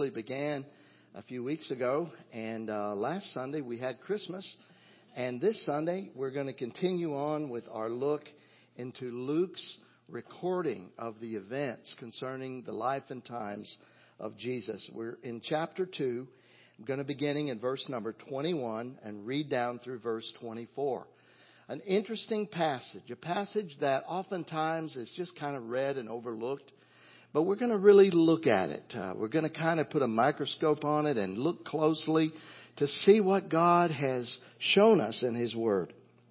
simply began a few weeks ago. And last Sunday we had Christmas. And this Sunday we're going to continue on with our look into Luke's recording of the events concerning the life and times of Jesus. We're in chapter 2. I'm going to be beginning in verse number 21 and read down through verse 24. An interesting passage, a passage that oftentimes is just kind of read and overlooked. But we're going to really look at it. We're going to kind of put a microscope on it and look closely to see what God has shown us in His Word.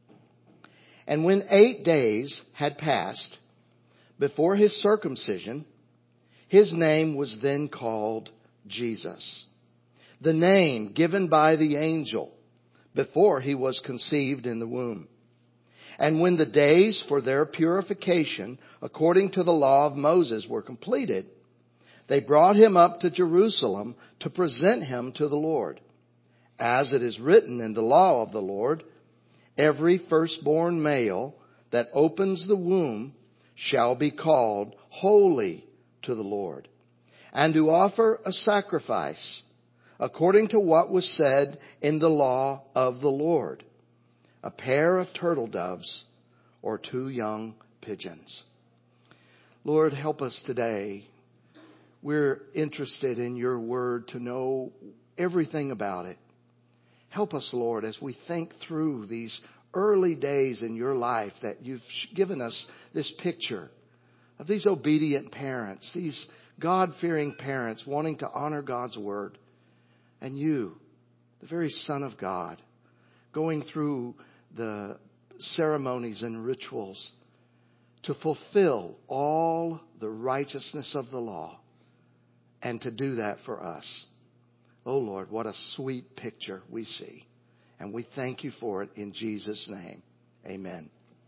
And when 8 days had passed before His circumcision, His name was then called Jesus, the name given by the angel before He was conceived in the womb. And when the days for their purification, according to the law of Moses, were completed, they brought Him up to Jerusalem to present Him to the Lord. As it is written in the law of the Lord, every firstborn male that opens the womb shall be called holy to the Lord, and to offer a sacrifice according to what was said in the law of the Lord, a pair of turtle doves or 2 young pigeons. Lord, help us today. We're interested in Your Word to know everything about it. Help us, Lord, as we think through these early days in Your life that You've given us this picture of these obedient parents, these God-fearing parents wanting to honor God's Word. And You, the very Son of God, going through the ceremonies and rituals to fulfill all the righteousness of the law and to do that for us. Oh Lord, what a sweet picture we see. And we thank You for it in Jesus' name. Amen.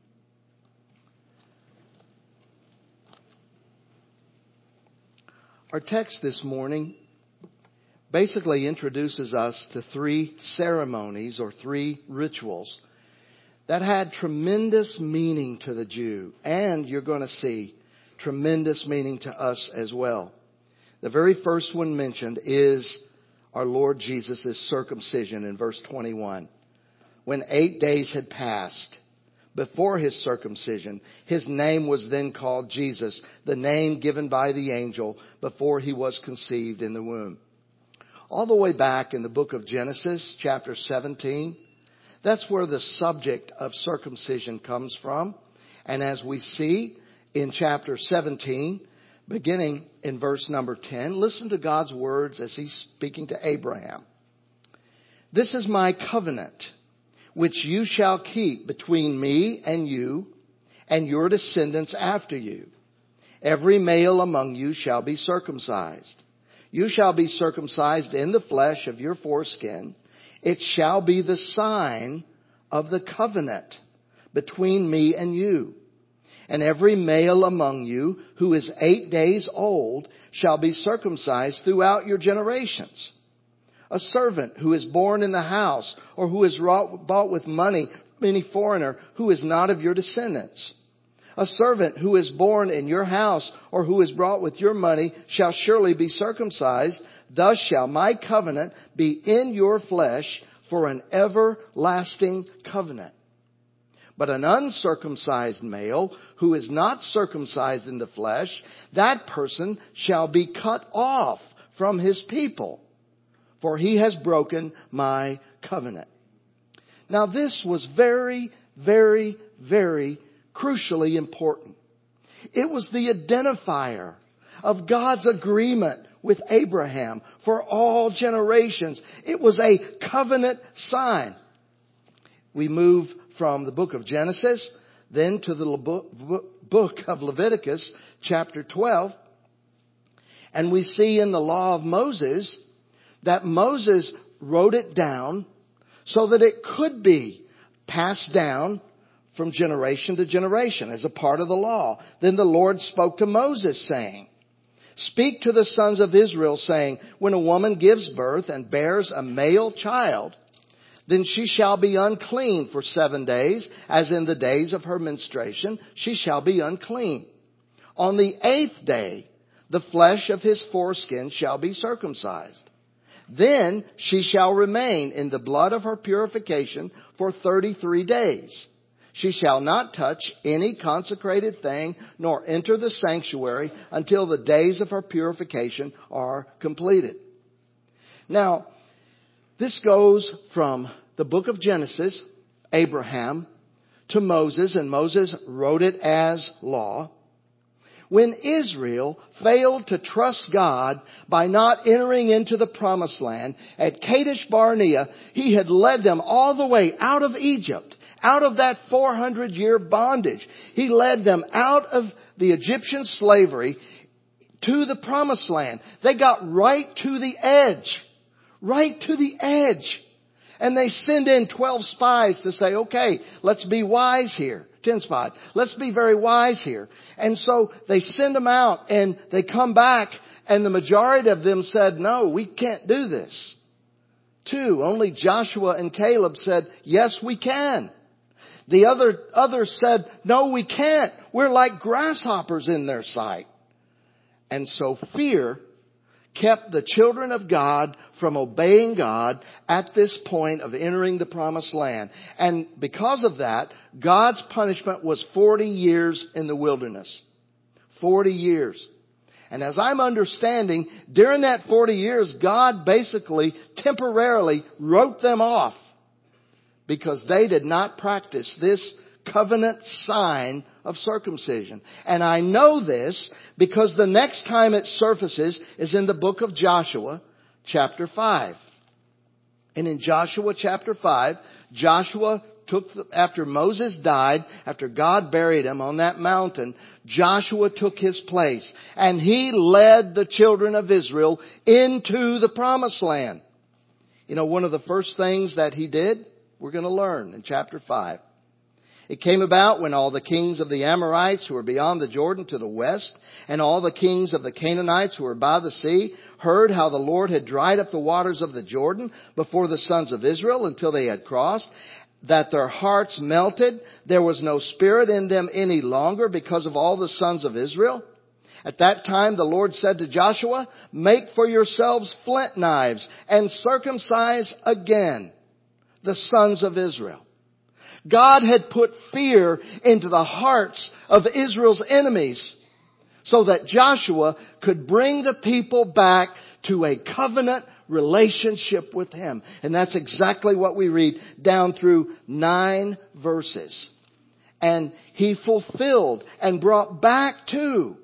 Our text this morning basically introduces us to 3 ceremonies or 3 rituals that had tremendous meaning to the Jew. And you're going to see tremendous meaning to us as well. The very first one mentioned is our Lord Jesus' circumcision in verse 21. When 8 days had passed before His circumcision, His name was then called Jesus, the name given by the angel before He was conceived in the womb. All the way back in the book of Genesis, chapter 17, that's where the subject of circumcision comes from. And as we see in chapter 17, beginning in verse number 10, listen to God's words as He's speaking to Abraham. This is my covenant, which you shall keep between me and you and your descendants after you. Every male among you shall be circumcised. You shall be circumcised in the flesh of your foreskin. It shall be the sign of the covenant between me and you. And every male among you who is 8 days old shall be circumcised throughout your generations. A servant who is born in the house or who is bought with money, any foreigner who is not of your descendants. A servant who is born in your house or who is brought with your money shall surely be circumcised. Thus shall my covenant be in your flesh for an everlasting covenant. But an uncircumcised male who is not circumcised in the flesh, that person shall be cut off from his people, for he has broken my covenant. Now this was very, very, very crucially important. It was the identifier of God's agreement with Abraham for all generations. It was a covenant sign. We move from the book of Genesis then to the book of Leviticus chapter 12. And we see in the law of Moses that Moses wrote it down so that it could be passed down from generation to generation as a part of the law. Then the Lord spoke to Moses saying, speak to the sons of Israel saying, when a woman gives birth and bears a male child, then she shall be unclean for 7 days, as in the days of her menstruation, she shall be unclean. On the 8th day, the flesh of his foreskin shall be circumcised. Then she shall remain in the blood of her purification for 33 days. She shall not touch any consecrated thing, nor enter the sanctuary until the days of her purification are completed. Now, this goes from the book of Genesis, Abraham, to Moses, and Moses wrote it as law. When Israel failed to trust God by not entering into the promised land, at Kadesh Barnea, he had led them all the way out of Egypt, out of that 400-year bondage. He led them out of the Egyptian slavery to the promised land. They got right to the edge. Right to the edge. And they send in 12 spies to say, okay, let's be wise here. 10 spies. Let's be very wise here. And so they send them out and they come back, and the majority of them said, no, we can't do this. 2, only Joshua and Caleb said, yes, we can. The others said, no, we can't. We're like grasshoppers in their sight. And so fear kept the children of God from obeying God at this point of entering the promised land. And because of that, God's punishment was 40 years in the wilderness. 40 years. And as I'm understanding, during that 40 years, God basically temporarily wrote them off because they did not practice this covenant sign of circumcision. And I know this because the next time it surfaces is in the book of Joshua, chapter 5. And in Joshua chapter 5, Joshua after Moses died, after God buried him on that mountain, Joshua took his place. And he led the children of Israel into the promised land. You know, one of the first things that he did, we're going to learn in chapter 5. It came about when all the kings of the Amorites who were beyond the Jordan to the west, and all the kings of the Canaanites who were by the sea, heard how the Lord had dried up the waters of the Jordan before the sons of Israel until they had crossed, that their hearts melted. There was no spirit in them any longer because of all the sons of Israel. At that time the Lord said to Joshua, make for yourselves flint knives and circumcise again the sons of Israel. God had put fear into the hearts of Israel's enemies so that Joshua could bring the people back to a covenant relationship with Him. And that's exactly what we read down through 9 verses. And He fulfilled and brought back to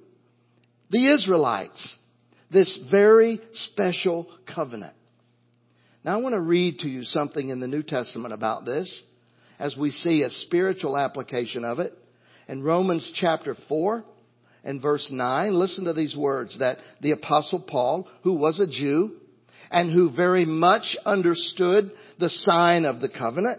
the Israelites this very special covenant. Now I want to read to you something in the New Testament about this, as we see a spiritual application of it. In Romans chapter 4 and verse 9, listen to these words that the Apostle Paul, who was a Jew and who very much understood the sign of the covenant,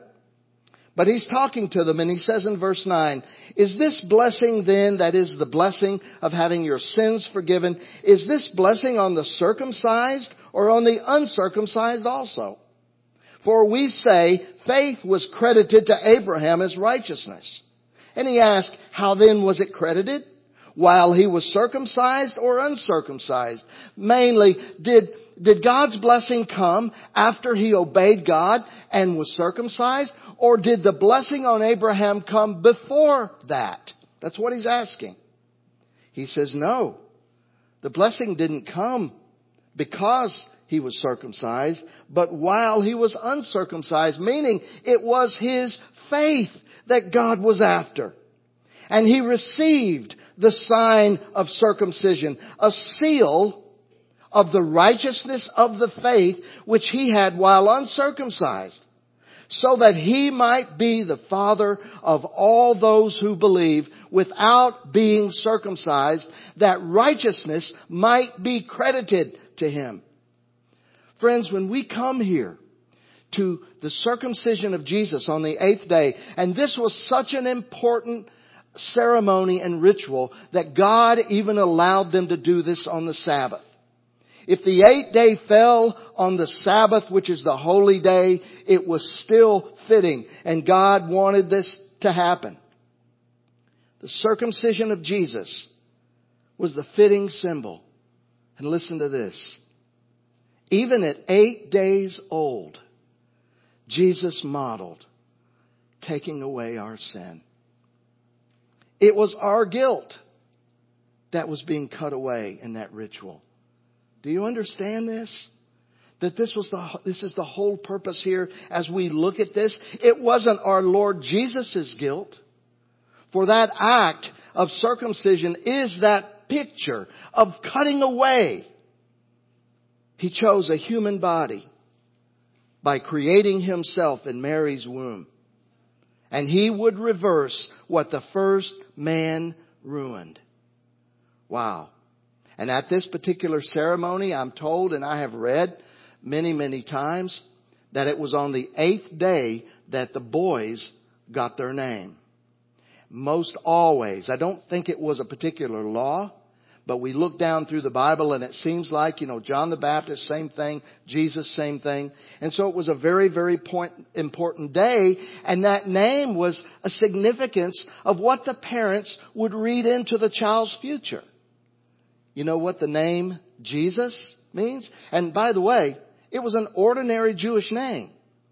but he's talking to them and he says in verse 9, is this blessing then, that is the blessing of having your sins forgiven, is this blessing on the circumcised or on the uncircumcised also? For we say faith was credited to Abraham as righteousness. And he asked, how then was it credited? While he was circumcised or uncircumcised? Mainly, did God's blessing come after he obeyed God and was circumcised? Or did the blessing on Abraham come before that? That's what he's asking. He says, no. The blessing didn't come because he was circumcised, but while he was uncircumcised, meaning it was his faith that God was after. And he received the sign of circumcision, a seal of the righteousness of the faith which he had while uncircumcised, so that he might be the father of all those who believe without being circumcised, that righteousness might be credited to him. Friends, when we come here to the circumcision of Jesus on the 8th day, and this was such an important ceremony and ritual that God even allowed them to do this on the Sabbath. If the 8th day fell on the Sabbath, which is the holy day, it was still fitting, and God wanted this to happen. The circumcision of Jesus was the fitting symbol And listen to this. Even at 8 days old, Jesus modeled taking away our sin. It was our guilt that was being cut away in that ritual. Do you understand this? That this is the whole purpose here as we look at this. It wasn't our Lord Jesus' guilt. For that act of circumcision is that picture of cutting away. He chose a human body by creating himself in Mary's womb. And he would reverse what the first man ruined. Wow. And at this particular ceremony, I'm told, and I have read many, many times, that it was on the 8th day that the boys got their name. Most always. I don't think it was a particular law, but we look down through the Bible and it seems like, John the Baptist, same thing. Jesus, same thing. And so it was a very, very important day. And that name was a significance of what the parents would read into the child's future. You know what the name Jesus means? And by the way, it was an ordinary Jewish name.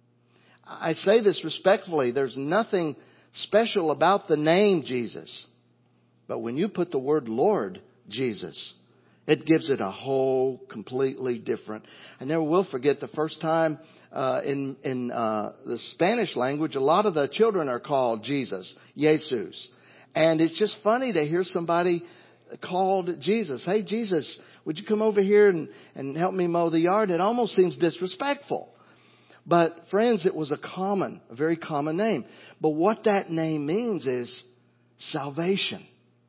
I say this respectfully. There's nothing special about the name Jesus. But when you put the word Lord Jesus, it gives it a whole completely different. I never will forget the first time in the Spanish language, a lot of the children are called Jesus, Jesus. And it's just funny to hear somebody called Jesus. Hey, Jesus, would you come over here and help me mow the yard? It almost seems disrespectful. But friends, it was a very common name. But what that name means is salvation,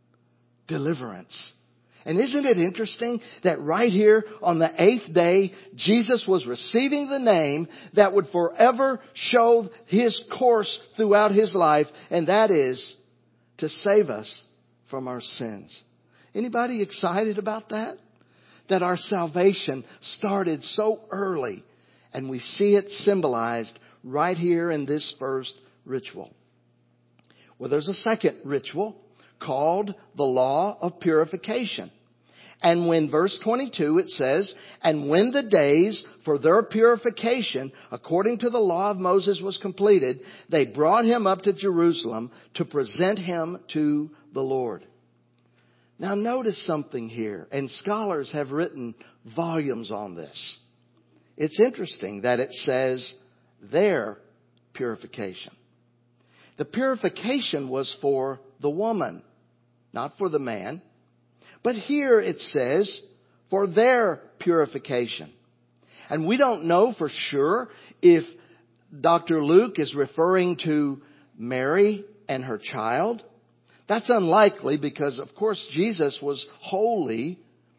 deliverance. And isn't it interesting that right here on the 8th day, Jesus was receiving the name that would forever show his course throughout his life, and that is to save us from our sins. Anybody excited about that? That our salvation started so early, and we see it symbolized right here in this first ritual. Well, there's a second ritual called the law of purification. And when verse 22 it says, and when the days for their purification according to the law of Moses was completed, they brought him up to Jerusalem to present him to the Lord. Now notice something here, and scholars have written volumes on this. It's interesting that it says their purification. The purification was for the woman, not for the man. But here it says for their purification. And we don't know for sure if Dr. Luke is referring to Mary and her child. That's unlikely because, of course, Jesus was holy.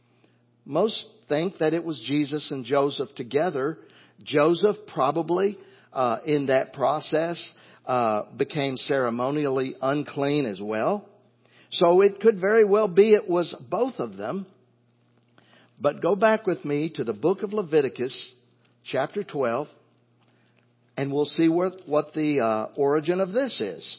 Most think that it was Jesus and Joseph together. Joseph probably, in that process, became ceremonially unclean as well. So it could very well be it was both of them. But go back with me to the book of Leviticus, chapter 12, and we'll see what the origin of this is.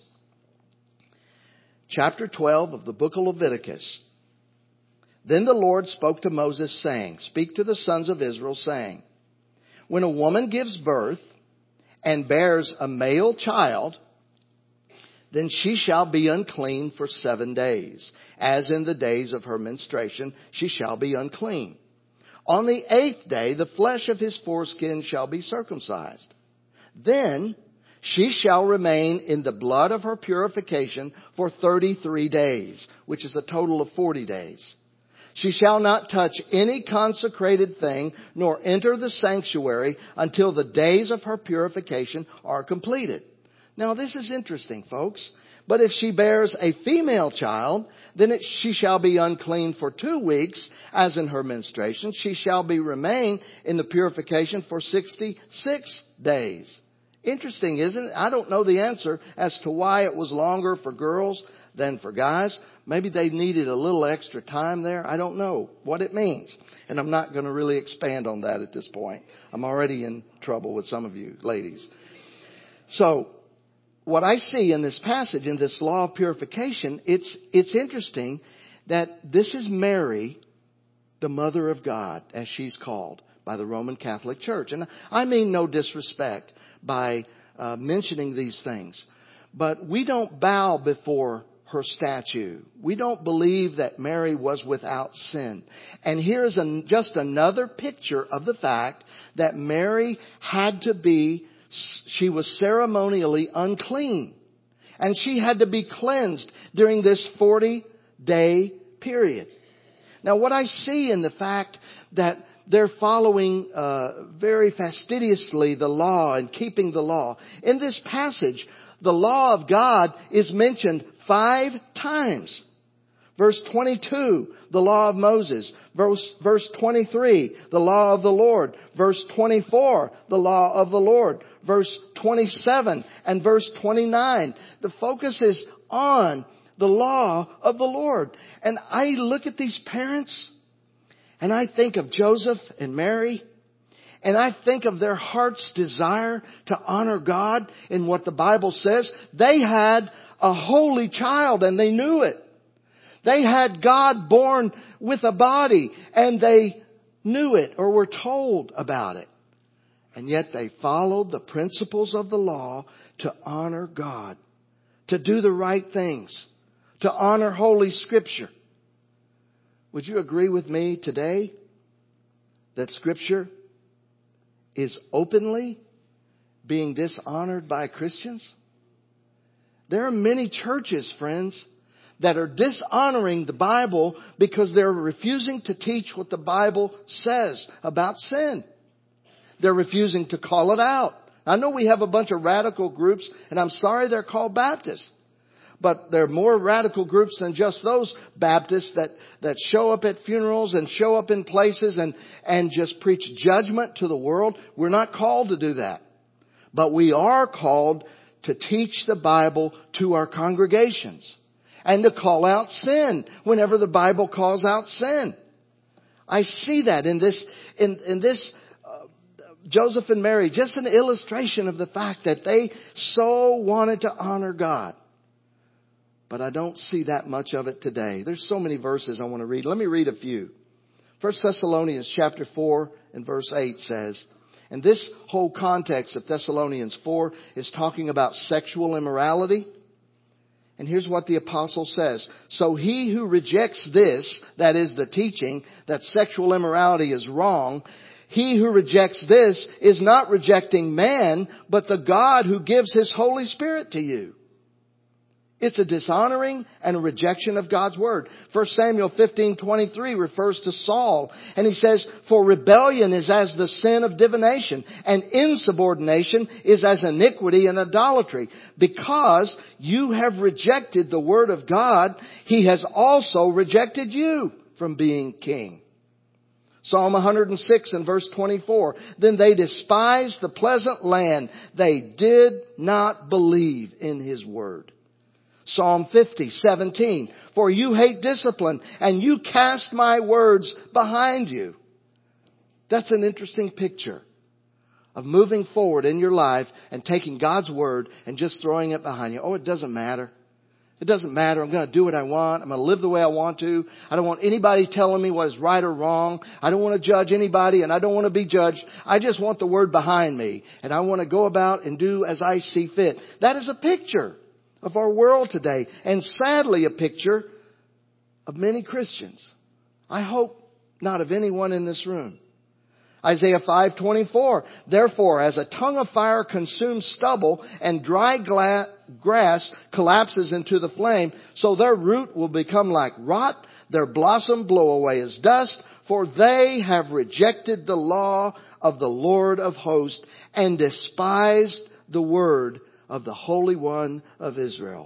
Chapter 12 of the book of Leviticus. Then the Lord spoke to Moses, saying, speak to the sons of Israel, saying, when a woman gives birth and bears a male child, then she shall be unclean for 7 days. As in the days of her menstruation, she shall be unclean. On the 8th day, the flesh of his foreskin shall be circumcised. Then she shall remain in the blood of her purification for 33 days, which is a total of 40 days. She shall not touch any consecrated thing, nor enter the sanctuary until the days of her purification are completed. Now this is interesting, folks. But if she bears a female child, then she shall be unclean for 2 weeks, as in her menstruation. She shall remain in the purification for 66 days. Interesting, isn't it? I don't know the answer as to why it was longer for girls than for guys. Maybe they needed a little extra time there. I don't know what it means. And I'm not going to really expand on that at this point. I'm already in trouble with some of you ladies. So, what I see in this passage, in this law of purification, it's interesting that this is Mary the Mother of God, as she's called by the Roman Catholic Church. And I mean no disrespect by mentioning these things. But we don't bow before her statue. We don't believe that Mary was without sin. And here's just another picture of the fact that Mary she was ceremonially unclean. And she had to be cleansed during this 40-day period. Now, what I see in the fact that they're following very fastidiously the law and keeping the law. In this passage, the law of God is mentioned 5 times. Verse 22, the law of Moses. Verse 23, the law of the Lord. Verse 24, the law of the Lord. Verse 27 and verse 29. The focus is on the law of the Lord. And I look at these parents and I think of Joseph and Mary. And I think of their heart's desire to honor God in what the Bible says. They had a holy child and they knew it. They had God born with a body and they knew it or were told about it. And yet they followed the principles of the law to honor God, to do the right things, to honor Holy Scripture. Would you agree with me today that Scripture is openly being dishonored by Christians? There are many churches, friends, that are dishonoring the Bible because they're refusing to teach what the Bible says about sin. They're refusing to call it out. I know we have a bunch of radical groups, and I'm sorry they're called Baptists. But there are more radical groups than just those Baptists that show up at funerals and show up in places and just preach judgment to the world. We're not called to do that. But we are called to teach the Bible to our congregations and to call out sin whenever the Bible calls out sin. I see that in this Joseph and Mary, just an illustration of the fact that they so wanted to honor God. But I don't see that much of it today. There's so many verses I want to read. Let me read a few. 1 Thessalonians chapter 4 and verse 8 says, and this whole context of Thessalonians 4 is talking about sexual immorality. And here's what the apostle says. So he who rejects this, that is the teaching that sexual immorality is wrong, he who rejects this is not rejecting man, but the God who gives His Holy Spirit to you. It's a dishonoring and a rejection of God's Word. 1 Samuel 15:23 refers to Saul. And he says, for rebellion is as the sin of divination, and insubordination is as iniquity and idolatry. Because you have rejected the Word of God, He has also rejected you from being king. Psalm 106 and verse 24. Then they despised the pleasant land. They did not believe in His Word. Psalm 50:17. For you hate discipline and you cast my words behind you. That's an interesting picture of moving forward in your life and taking God's Word and just throwing it behind you. Oh, it doesn't matter. It doesn't matter. I'm going to do what I want. I'm going to live the way I want to. I don't want anybody telling me what is right or wrong. I don't want to judge anybody and I don't want to be judged. I just want the Word behind me. And I want to go about and do as I see fit. That is a picture of our world today. And sadly a picture of many Christians. I hope not of anyone in this room. Isaiah 5:24. Therefore, as a tongue of fire consumes stubble and dry grass collapses into the flame, so their root will become like rot, their blossom blow away as dust, for they have rejected the law of the Lord of hosts and despised the word of the Holy One of Israel.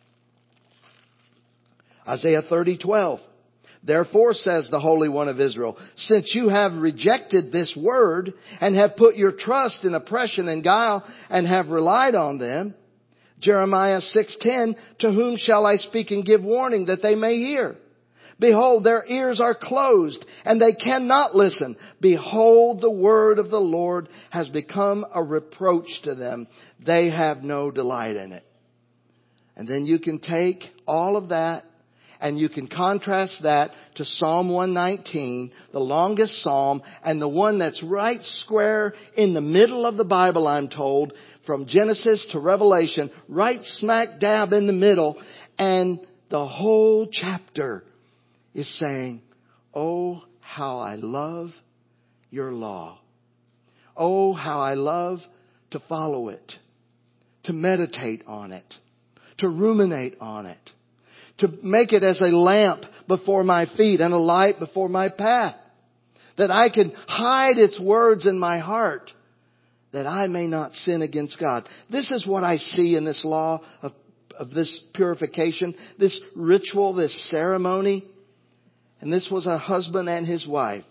Isaiah 30:12. Therefore, says the Holy One of Israel, since you have rejected this word and have put your trust in oppression and guile and have relied on them. Jeremiah 6:10, to whom shall I speak and give warning that they may hear? Behold, their ears are closed and they cannot listen. Behold, the word of the Lord has become a reproach to them. They have no delight in it. And then you can take all of that And you can contrast that to Psalm 119, the longest psalm, and the one that's right square in the middle of the Bible, I'm told, from Genesis to Revelation, right smack dab in the middle. And the whole chapter is saying, oh, how I love your law. Oh, how I love to follow it, to meditate on it, to ruminate on it, to make it as a lamp before my feet and a light before my path, that I can hide its words in my heart, that I may not sin against God. This is what I see in this law of this purification, this ritual, this ceremony. And this was a husband and his wife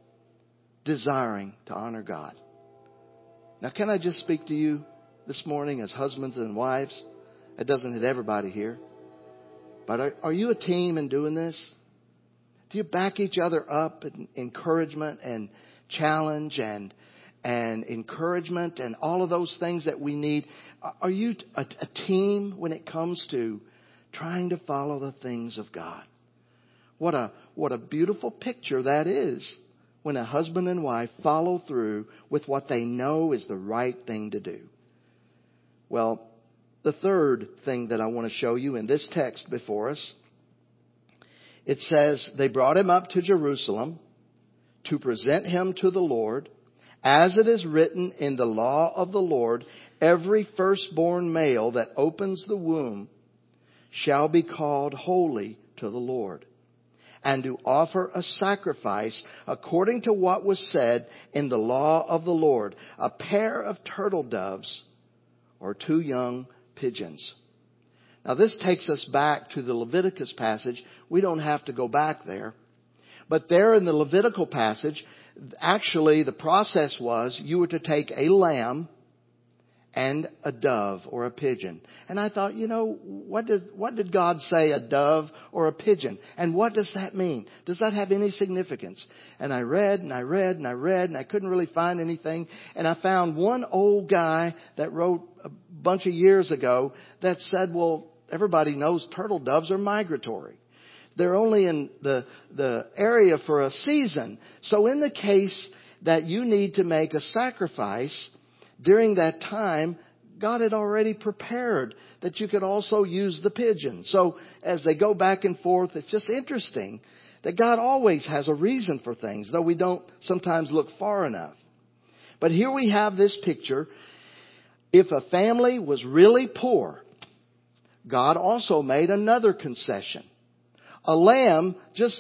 desiring to honor God. Now, can I just speak to you this morning as husbands and wives? It doesn't hit everybody here. But are you a team in doing this? Do you back each other up in encouragement and challenge and encouragement and all of those things that we need? Are you a team when it comes to trying to follow the things of God? What a beautiful picture that is when a husband and wife follow through with what they know is the right thing to do. Well, the third thing that I want to show you in this text before us, it says, they brought him up to Jerusalem to present him to the Lord. As it is written in the law of the Lord, every firstborn male that opens the womb shall be called holy to the Lord, and to offer a sacrifice according to what was said in the law of the Lord, a pair of turtle doves or 2 young pigeons. Now this takes us back to the Leviticus passage. We don't have to go back there. But there in the Levitical passage, actually the process was you were to take a lamb and a dove or a pigeon. And I thought, what did God say, a dove or a pigeon? And what does that mean? Does that have any significance? And I read and I read and I read and I couldn't really find anything. And I found one old guy that wrote a bunch of years ago that said, well, everybody knows turtle doves are migratory. They're only in the area for a season. So in the case that you need to make a sacrifice during that time, God had already prepared that you could also use the pigeon. So as they go back and forth, it's just interesting that God always has a reason for things, though we don't sometimes look far enough. But here we have this picture. If a family was really poor, God also made another concession. A lamb, just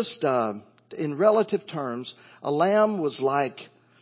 in relative terms, a lamb was like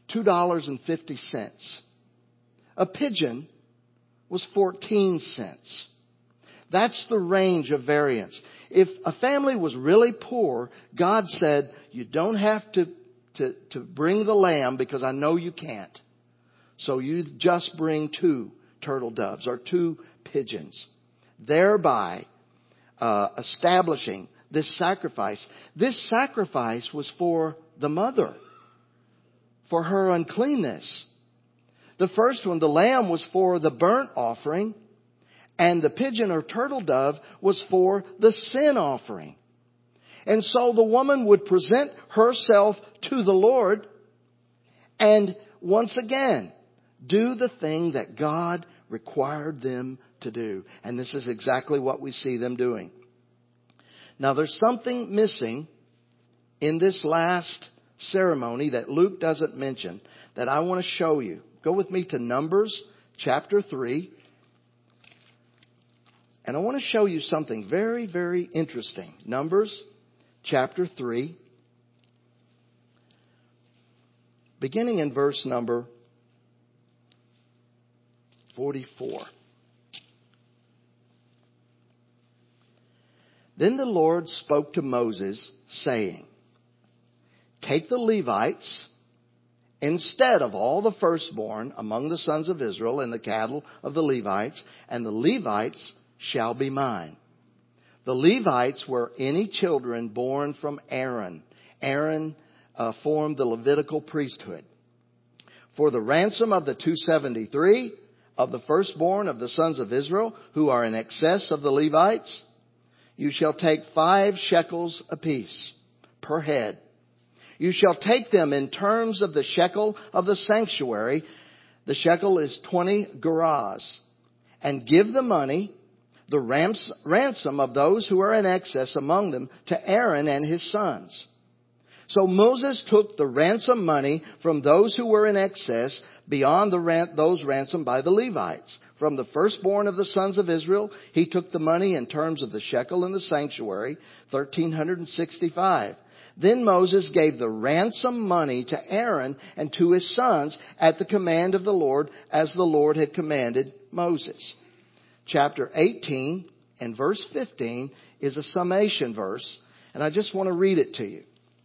$2.50. A pigeon was 14 cents. That's the range of variance. If a family was really poor, God said, you don't have to bring the lamb because I know you can't. So you just bring 2 turtle doves or 2 pigeons, thereby establishing this sacrifice. This sacrifice was for the mother, for her uncleanness. The first one, the lamb, was for the burnt offering, and the pigeon or turtle dove was for the sin offering. And so the woman would present herself to the Lord and once again do the thing that God required them to do. And this is exactly what we see them doing. Now there's something missing in this last ceremony that Luke doesn't mention that I want to show you. Go with me to Numbers chapter 3. And I want to show you something very, very interesting. Numbers chapter 3. Beginning in verse number 44. Then the Lord spoke to Moses, saying, take the Levites instead of all the firstborn among the sons of Israel and the cattle of the Levites, and the Levites shall be mine. The Levites were any children born from Aaron. Aaron formed the Levitical priesthood. For the ransom of the 273 of the firstborn of the sons of Israel, who are in excess of the Levites, you shall take 5 shekels apiece per head. You shall take them in terms of the shekel of the sanctuary. The shekel is 20 gerahs. And give the money, the ransom of those who are in excess among them, to Aaron and his sons. So Moses took the ransom money from those who were in excess beyond those ransomed by the Levites. From the firstborn of the sons of Israel, he took the money in terms of the shekel in the sanctuary, 1,365. Then Moses gave the ransom money to Aaron and to his sons at the command of the Lord, as the Lord had commanded Moses. Chapter 18 and verse 15 is a summation verse, and I just want to read it to you.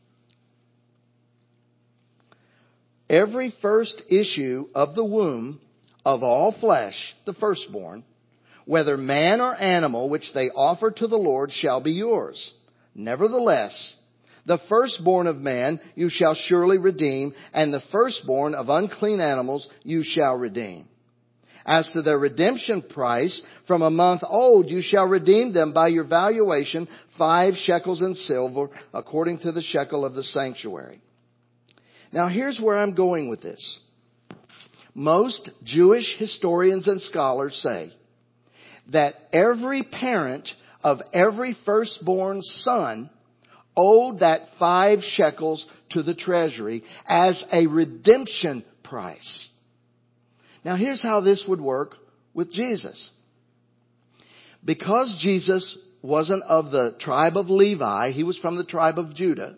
Every first issue of the womb of all flesh, the firstborn, whether man or animal, which they offer to the Lord, shall be yours. Nevertheless, the firstborn of man you shall surely redeem, and the firstborn of unclean animals you shall redeem. As to their redemption price, from a month old you shall redeem them by your valuation, 5 shekels in silver, according to the shekel of the sanctuary. Now here's where I'm going with this. Most Jewish historians and scholars say that every parent of every firstborn son owed that 5 shekels to the treasury as a redemption price. Now here's how this would work with Jesus. Because Jesus wasn't of the tribe of Levi, he was from the tribe of Judah,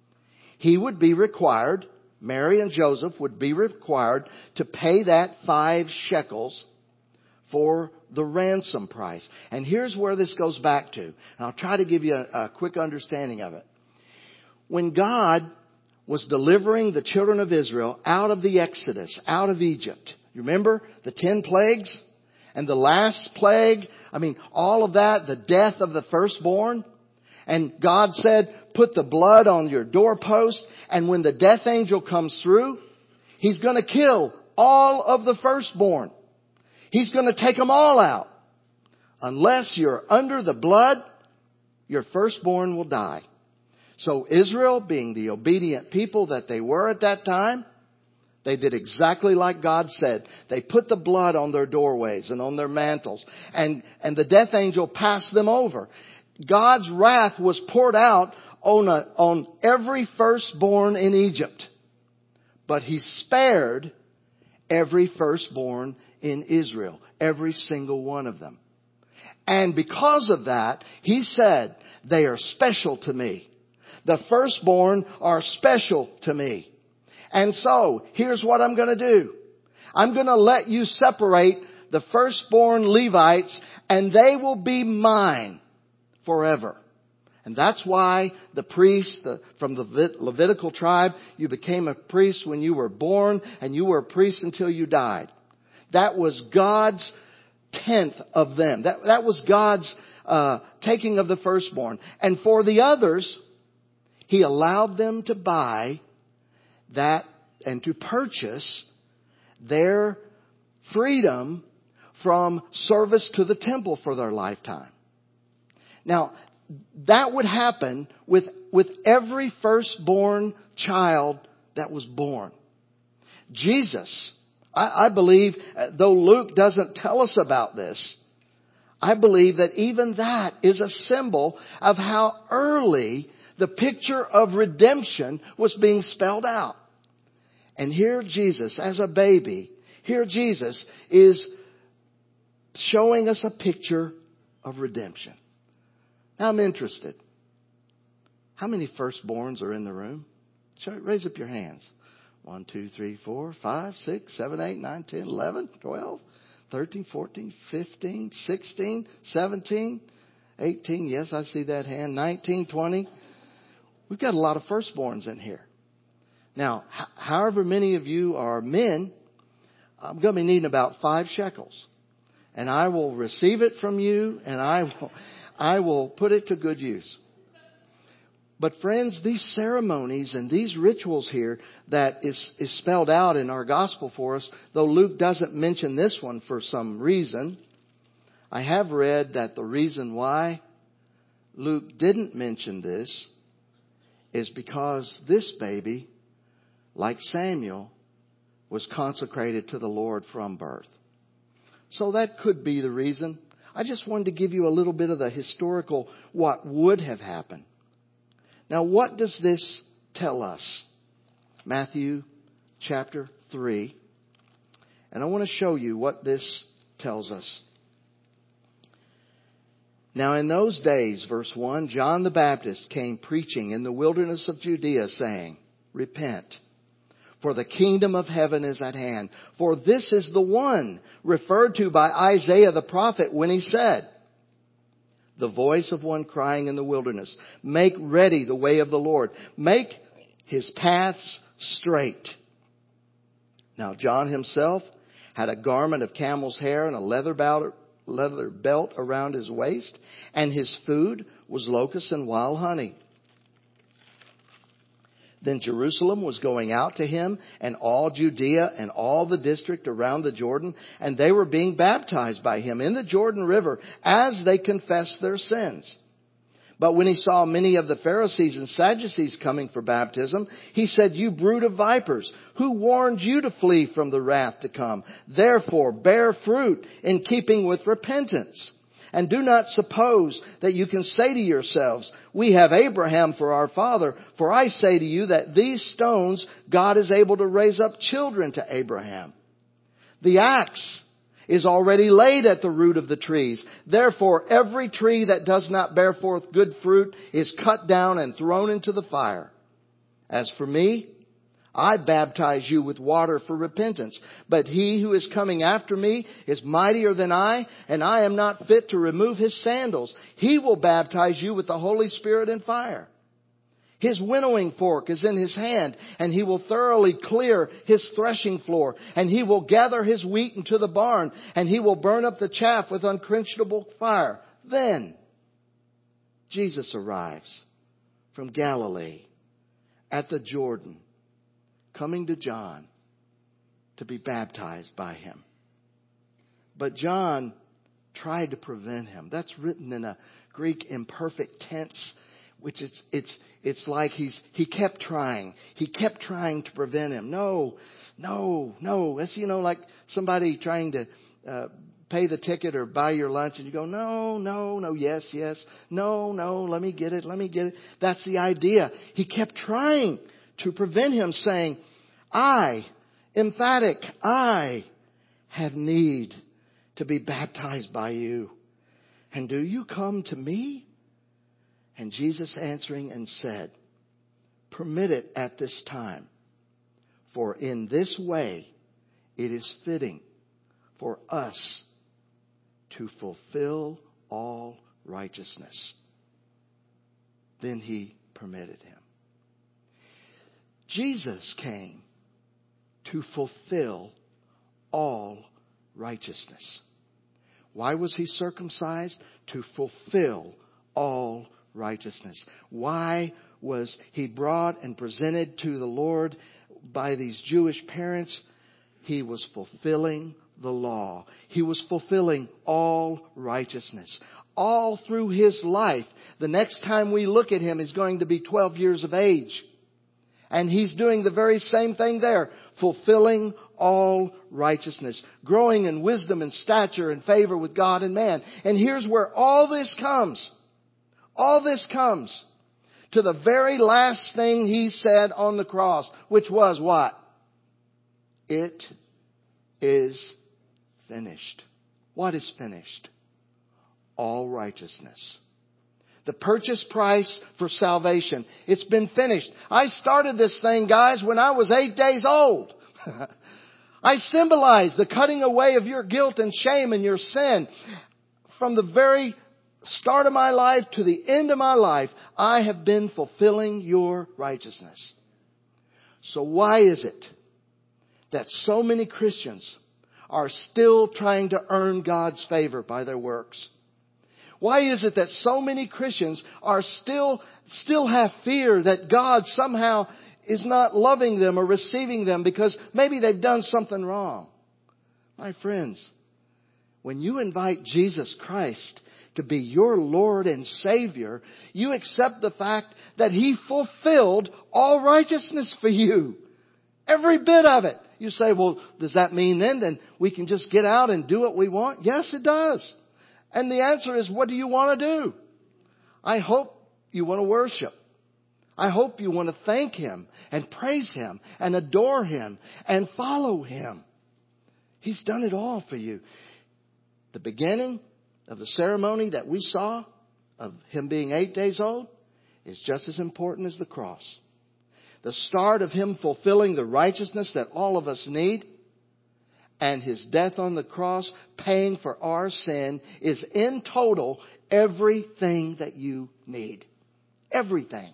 he would be required, Mary and Joseph would be required to pay that 5 shekels for the ransom price. And here's where this goes back to. And I'll try to give you a quick understanding of it. When God was delivering the children of Israel out of the Exodus, out of Egypt, you remember the 10 plagues? And the last plague, all of that, the death of the firstborn. And God said, put the blood on your doorpost, and when the death angel comes through, he's going to kill all of the firstborn. He's going to take them all out. Unless you're under the blood, your firstborn will die. So Israel, being the obedient people that they were at that time, they did exactly like God said. They put the blood on their doorways and on their mantles, and the death angel passed them over. God's wrath was poured out on every firstborn in Egypt. But He spared every firstborn in Israel. Every single one of them. And because of that, He said, they are special to me. The firstborn are special to me. And so, here's what I'm going to do. I'm going to let you separate the firstborn Levites, and they will be mine forever. And that's why the priest from the Levitical tribe, you became a priest when you were born, and you were a priest until you died. That was God's tenth of them. That was God's taking of the firstborn. And for the others, He allowed them to buy that and to purchase their freedom from service to the temple for their lifetime. Now, that would happen with every firstborn child that was born. Jesus, I believe, though Luke doesn't tell us about this, I believe that even that is a symbol of how early the picture of redemption was being spelled out. And here Jesus, as a baby, here Jesus is showing us a picture of redemption. Now I'm interested. How many firstborns are in the room? Raise up your hands. 1, 2, 3, 4, 5, 6, 7, 8, 9, 10, 11, 12, 13, 14, 15, 16, 17, 18. Yes, I see that hand. 19, 20. We've got a lot of firstborns in here. Now, however many of you are men, I'm going to be needing about 5 shekels. And I will receive it from you, and I will put it to good use. But friends, these ceremonies and these rituals here that is spelled out in our gospel for us, though Luke doesn't mention this one for some reason, I have read that the reason why Luke didn't mention this is because this baby, like Samuel, was consecrated to the Lord from birth. So that could be the reason. I just wanted to give you a little bit of the historical what would have happened. Now, what does this tell us? Matthew chapter 3. And I want to show you what this tells us. Now in those days, verse 1, John the Baptist came preaching in the wilderness of Judea, saying, Repent, for the kingdom of heaven is at hand. For this is the one referred to by Isaiah the prophet when he said, The voice of one crying in the wilderness, Make ready the way of the Lord. Make his paths straight. Now John himself had a garment of camel's hair and a leather belt around his waist, and his food was locusts and wild honey. Then Jerusalem was going out to him, and all Judea and all the district around the Jordan, and they were being baptized by him in the Jordan River as they confessed their sins. But when he saw many of the Pharisees and Sadducees coming for baptism, he said, You brood of vipers, who warned you to flee from the wrath to come? Therefore bear fruit in keeping with repentance. And do not suppose that you can say to yourselves, We have Abraham for our father. For I say to you that these stones God is able to raise up children to Abraham. The axe is already laid at the root of the trees. Therefore, every tree that does not bear forth good fruit is cut down and thrown into the fire. As for me, I baptize you with water for repentance. But he who is coming after me is mightier than I, and I am not fit to remove his sandals. He will baptize you with the Holy Spirit and fire. His winnowing fork is in his hand, and he will thoroughly clear his threshing floor, and he will gather his wheat into the barn, and he will burn up the chaff with unquenchable fire. Then Jesus arrives from Galilee at the Jordan, coming to John to be baptized by him. But John tried to prevent him. That's written in a Greek imperfect tense, which it's like he kept trying. He kept trying to prevent him. No. That's, like somebody trying to pay the ticket or buy your lunch, and you go, no, yes, no, let me get it. That's the idea. He kept trying to prevent him, saying, I have need to be baptized by you. And do you come to me? And Jesus answering and said, Permit it at this time, for in this way it is fitting for us to fulfill all righteousness. Then he permitted him. Jesus came to fulfill all righteousness. Why was he circumcised? To fulfill all righteousness. Why was he brought and presented to the Lord by these Jewish parents? He was fulfilling the law. He was fulfilling all righteousness. All through his life, the next time we look at him, he's going to be 12 years of age. And he's doing the very same thing there, fulfilling all righteousness, growing in wisdom and stature and favor with God and man. And here's where all this comes. All this comes to the very last thing he said on the cross, which was what? It is finished. What is finished? All righteousness. The purchase price for salvation. It's been finished. I started this thing, guys, when I was 8 days old. I symbolized the cutting away of your guilt and shame and your sin. From the very start of my life to the end of my life, I have been fulfilling your righteousness. So why is it that so many Christians are still trying to earn God's favor by their works? Why is it that so many Christians are still have fear that God somehow is not loving them or receiving them because maybe they've done something wrong? My friends, when you invite Jesus Christ to be your Lord and Savior, you accept the fact that He fulfilled all righteousness for you. Every bit of it. You say, well, does that mean then we can just get out and do what we want? Yes, it does. And the answer is, what do you want to do? I hope you want to worship. I hope you want to thank Him and praise Him and adore Him and follow Him. He's done it all for you. The beginning of the ceremony that we saw of Him being 8 days old is just as important as the cross. The start of Him fulfilling the righteousness that all of us need and His death on the cross paying for our sin is in total everything that you need. Everything.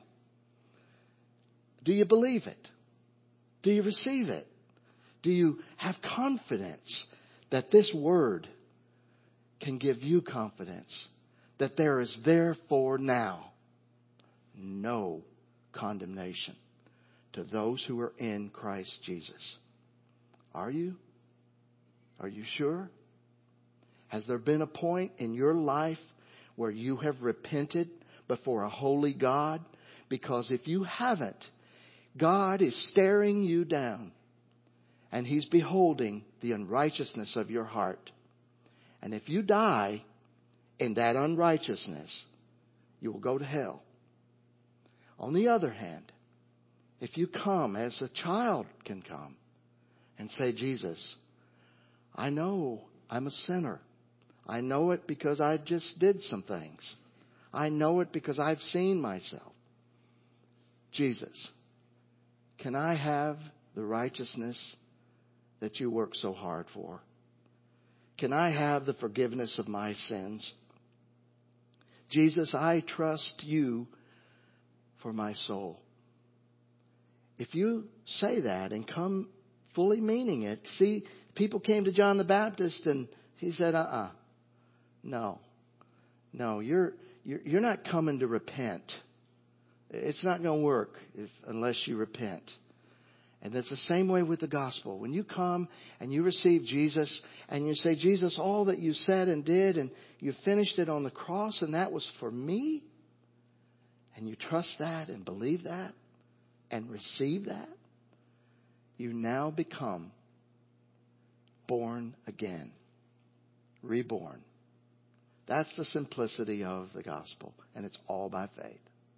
Do you believe it? Do you receive it? Do you have confidence that this word can give you confidence that there is therefore now no condemnation to those who are in Christ Jesus? Are you? Are you sure? Has there been a point in your life where you have repented before a holy God? Because if you haven't, God is staring you down and He's beholding the unrighteousness of your heart. And if you die in that unrighteousness, you will go to hell. On the other hand, if you come as a child can come and say, Jesus, I know I'm a sinner. I know it because I just did some things. I know it because I've seen myself. Jesus, can I have the righteousness that you work so hard for? Can I have the forgiveness of my sins? Jesus, I trust you for my soul. If you say that and come fully meaning it, see, people came to John the Baptist and he said, no, you're not coming to repent. It's not going to work unless you repent. And that's the same way with the gospel. When you come and you receive Jesus and you say, Jesus, all that you said and did and you finished it on the cross and that was for me. And you trust that and believe that and receive that. You now become born again. Reborn. That's the simplicity of the gospel. And it's all by faith.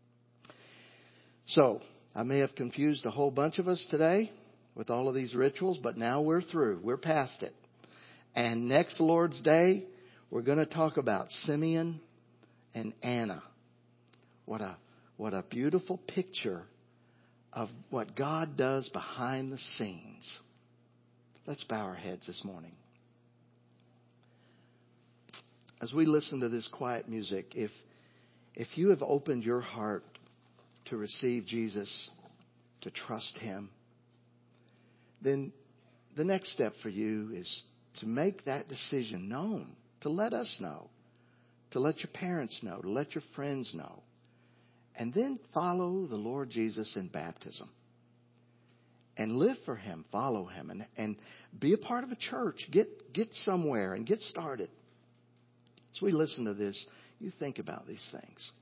So, I may have confused a whole bunch of us today with all of these rituals, but now we're through. We're past it. And next Lord's Day, we're going to talk about Simeon and Anna. What a beautiful picture of what God does behind the scenes. Let's bow our heads this morning. As we listen to this quiet music, if you have opened your heart to receive Jesus, to trust Him, then the next step for you is to make that decision known, to let us know, to let your parents know, to let your friends know, and then follow the Lord Jesus in baptism. And live for Him, follow Him, and be a part of a church. Get somewhere and get started. As we listen to this, you think about these things.